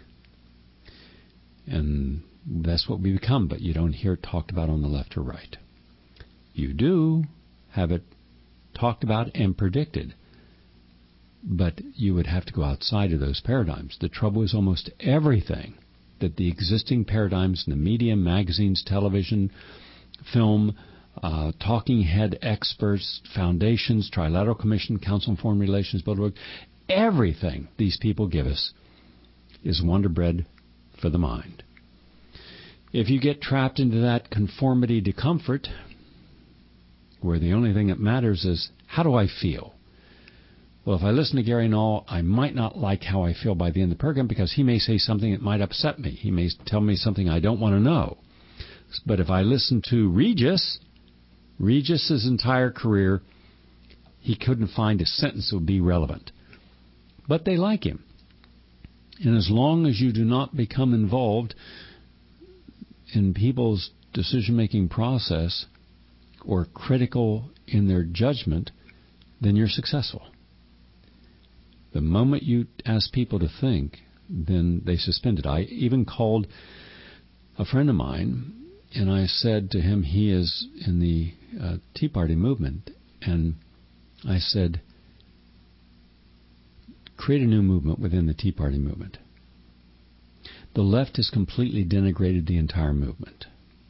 Speaker 3: And that's what we become, but you don't hear it talked about on the left or right. You do have it talked about and predicted, but you would have to go outside of those paradigms. The trouble is almost everything that the existing paradigms in the media, magazines, television, film, talking head experts, foundations, Trilateral Commission, Council on Foreign Relations, Bilderberg, everything these people give us is wonder bread for the mind. If you get trapped into that conformity to comfort, where the only thing that matters is, how do I feel? Well, if I listen to Gary Null, I might not like how I feel by the end of the program, because he may say something that might upset me. He may tell me something I don't want to know. But if I listen to Regis's entire career, he couldn't find a sentence that would be relevant. But they like him. And as long as you do not become involved in people's decision-making process or critical in their judgment, then you're successful. The moment you ask people to think, then they suspended. I even called a friend of mine, and I said to him, he is in the Tea Party movement, and I said, create a new movement within the Tea Party movement. The left has completely denigrated the entire movement.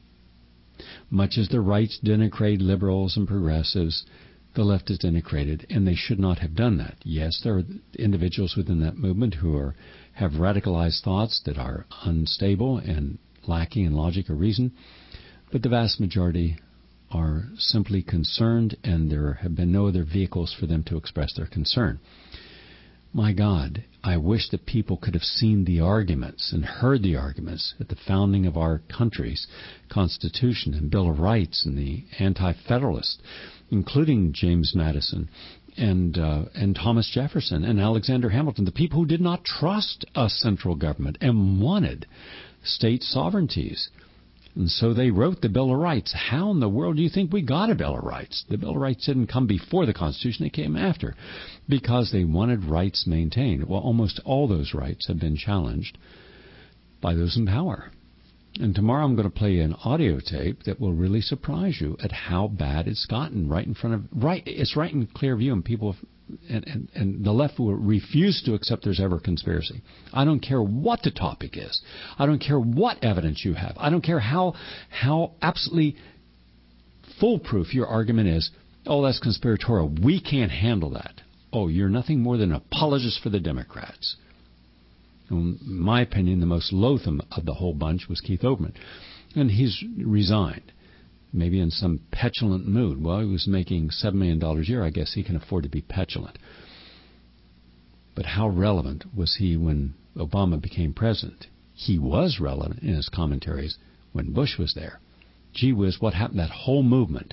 Speaker 3: Much as the right denigrate liberals and progressives, the left is denigrated, and they should not have done that. Yes, there are individuals within that movement who have radicalized thoughts that are unstable and lacking in logic or reason, but the vast majority are simply concerned, and there have been no other vehicles for them to express their concern. My God, I wish that people could have seen the arguments and heard the arguments at the founding of our country's Constitution and Bill of Rights and the Anti-Federalists, including James Madison and Thomas Jefferson and Alexander Hamilton, the people who did not trust a central government and wanted state sovereignties. And so they wrote the Bill of Rights. How in the world do you think we got a Bill of Rights? The Bill of Rights didn't come before the Constitution. They came after, because they wanted rights maintained. Well, almost all those rights have been challenged by those in power. And tomorrow I'm going to play an audio tape that will really surprise you at how bad it's gotten it's right in clear view, and people and the left will refuse to accept there's ever a conspiracy. I don't care what the topic is. I don't care what evidence you have. I don't care how absolutely foolproof your argument is. Oh, that's conspiratorial. We can't handle that. Oh, you're nothing more than an apologist for the Democrats. In my opinion, the most loathsome of the whole bunch was Keith Olbermann. And he's resigned, maybe in some petulant mood. Well, he was making $7 million a year. I guess he can afford to be petulant. But how relevant was he when Obama became president? He was relevant in his commentaries when Bush was there. Gee whiz, what happened? That whole movement,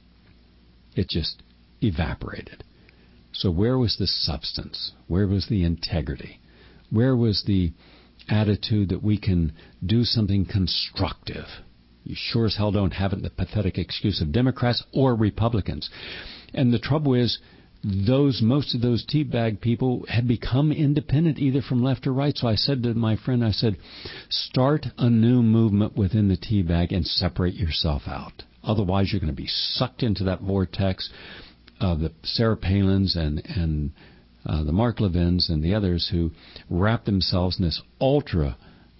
Speaker 3: it just evaporated. So where was the substance? Where was the integrity? Where was the attitude that we can do something constructive? You sure as hell don't have it in the pathetic excuse of Democrats or Republicans. And the trouble is, most of those teabag people have become independent, either from left or right. So I said to my friend, start a new movement within the teabag and separate yourself out. Otherwise, you're going to be sucked into that vortex of the Sarah Palins and the Mark Levins and the others who wrap themselves in this ultra,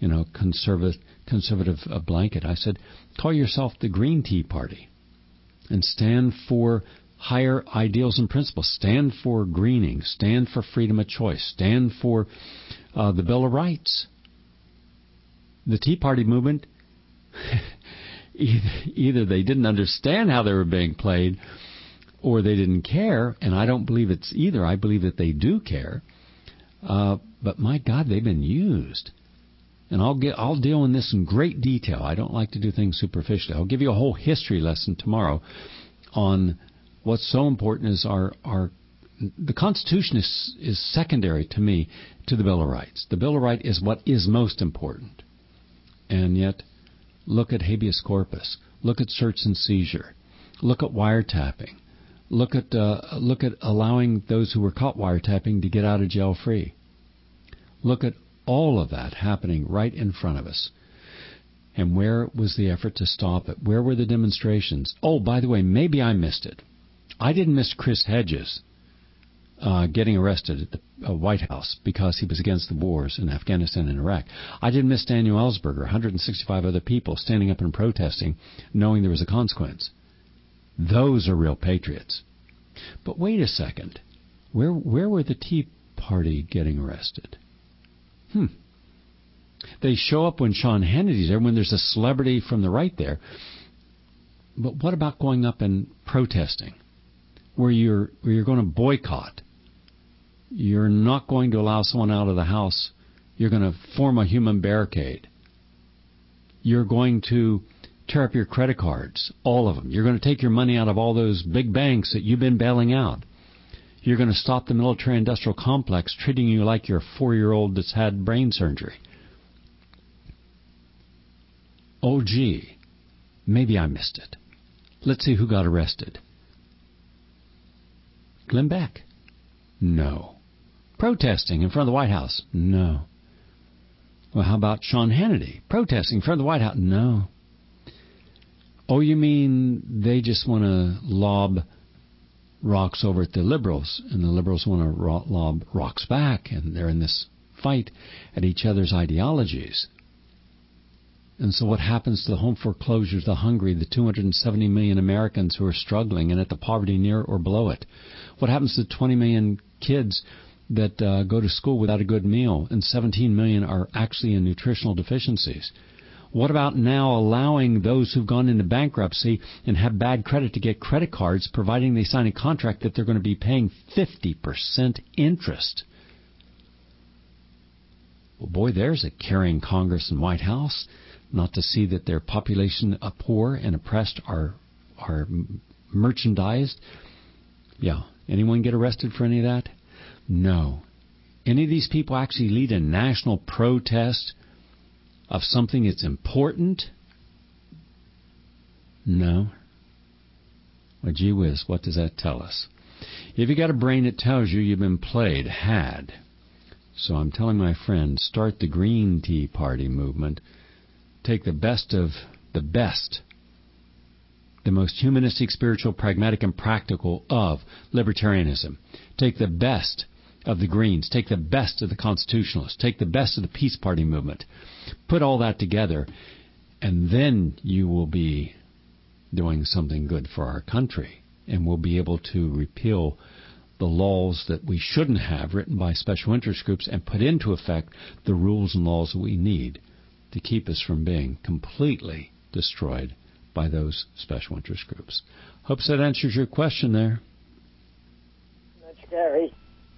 Speaker 3: conservative blanket. I said, call yourself the Green Tea Party and stand for higher ideals and principles. Stand for greening. Stand for freedom of choice. Stand for the Bill of Rights. The Tea Party movement, either they didn't understand how they were being played, or they didn't care, and I don't believe it's either. I believe that they do care. But my God, they've been used. And I'll deal in this in great detail. I don't like to do things superficially. I'll give you a whole history lesson tomorrow on what's so important is the Constitution is secondary to me to the Bill of Rights. The Bill of Rights is what is most important. And yet, look at habeas corpus. Look at search and seizure. Look at wiretapping. Look at allowing those who were caught wiretapping to get out of jail free. Look at all of that happening right in front of us. And where was the effort to stop it? Where were the demonstrations? Oh, by the way, maybe I missed it. I didn't miss Chris Hedges getting arrested at the White House because he was against the wars in Afghanistan and Iraq. I didn't miss Daniel Ellsberger, 165 other people standing up and protesting, knowing there was a consequence. Those are real patriots. But wait a second. Where were the Tea Party getting arrested? They show up when Sean Hannity's there, when there's a celebrity from the right there. But what about going up and protesting, where you're going to boycott? You're not going to allow someone out of the house. You're going to form a human barricade. You're going to tear up your credit cards, all of them. You're going to take your money out of all those big banks that you've been bailing out. You're going to stop the military-industrial complex treating you like you're a 4-year-old that's had brain surgery. Oh, gee, maybe I missed it. Let's see who got arrested. Glenn Beck? No. Protesting in front of the White House? No. Well, how about Sean Hannity protesting in front of the White House? No. Oh, you mean they just want to lob rocks over at the liberals, and the liberals want to lob rocks back, and they're in this fight at each other's ideologies. And so what happens to the home foreclosures, the hungry, the 270 million Americans who are struggling and at the poverty near or below it? What happens to 20 million kids that go to school without a good meal, and 17 million are actually in nutritional deficiencies? What about now allowing those who've gone into bankruptcy and have bad credit to get credit cards, providing they sign a contract that they're going to be paying 50% interest? Well, boy, there's a caring Congress and White House not to see that their population, poor and oppressed, are merchandised. Yeah. Anyone get arrested for any of that? No. Any of these people actually lead a national protest of something that's important? No. Well, gee whiz, what does that tell us? If you got a brain, it tells you you've been played, had. So I'm telling my friends, start the Green Tea Party movement. Take the best of the best, the most humanistic, spiritual, pragmatic, and practical of libertarianism. Take the best of the Greens. Take the best of the Constitutionalists. Take the best of the Peace Party movement. Put all that together, and then you will be doing something good for our country, and we'll be able to repeal the laws that we shouldn't have written by special interest groups and put into effect the rules and laws that we need to keep us from being completely destroyed by those special interest groups. Hope that answers your question there.
Speaker 5: That's scary.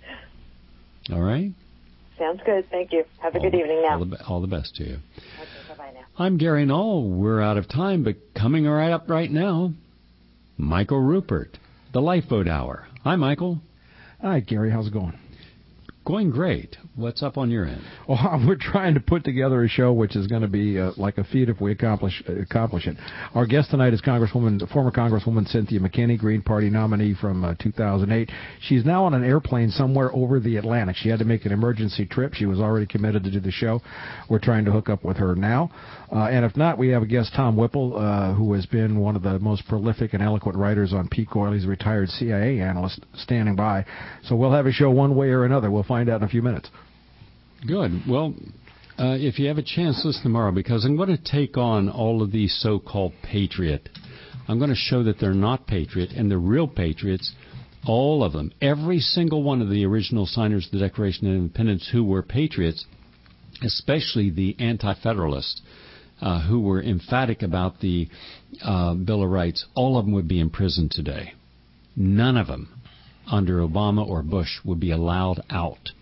Speaker 3: All right.
Speaker 5: Sounds good. Thank you. Have a good evening now.
Speaker 3: All the best to you.
Speaker 5: Okay, bye-bye now.
Speaker 3: I'm Gary Null. We're out of time, but coming right up right now, Michael Ruppert, the Lifeboat Hour. Hi, Michael.
Speaker 6: Hi, Gary. How's it going?
Speaker 3: Going great. What's up on your end?
Speaker 6: Well, we're trying to put together a show which is going to be like a feat if we accomplish it. Our guest tonight is former Congresswoman Cynthia McKinney, Green Party nominee from 2008. She's now on an airplane somewhere over the Atlantic. She had to make an emergency trip. She was already committed to do the show. We're trying to hook up with her now. And if not, we have a guest, Tom Whipple, who has been one of the most prolific and eloquent writers on peak oil. He's a retired CIA analyst standing by. So we'll have a show one way or another. We'll find out in a few minutes.
Speaker 3: Good. Well, if you have a chance, listen tomorrow, because I'm going to take on all of these so-called patriot. I'm going to show that they're not patriot, and the real patriots, all of them, every single one of the original signers of the Declaration of Independence who were patriots, especially the anti-federalists who were emphatic about the Bill of Rights, all of them would be in prison today. None of them under Obama or Bush would be allowed out.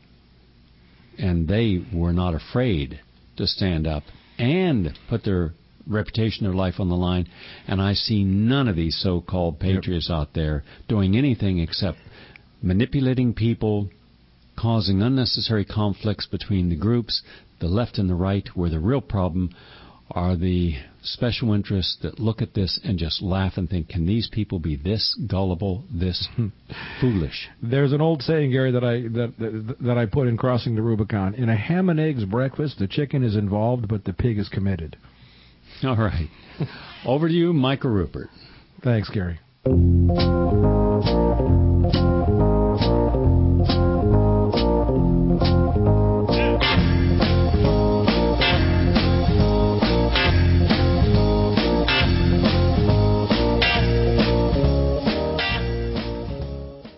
Speaker 3: And they were not afraid to stand up and put their reputation, their life on the line. And I see none of these so-called patriots out there doing anything except manipulating people, causing unnecessary conflicts between the groups, the left and the right, where the real problem are the special interests that look at this and just laugh and think, can these people be this gullible, this foolish?
Speaker 6: There's an old saying, Gary, that I put in Crossing the Rubicon. In a ham and eggs breakfast, the chicken is involved, but the pig is committed.
Speaker 3: All right. Over to you, Michael Ruppert.
Speaker 6: Thanks, Gary.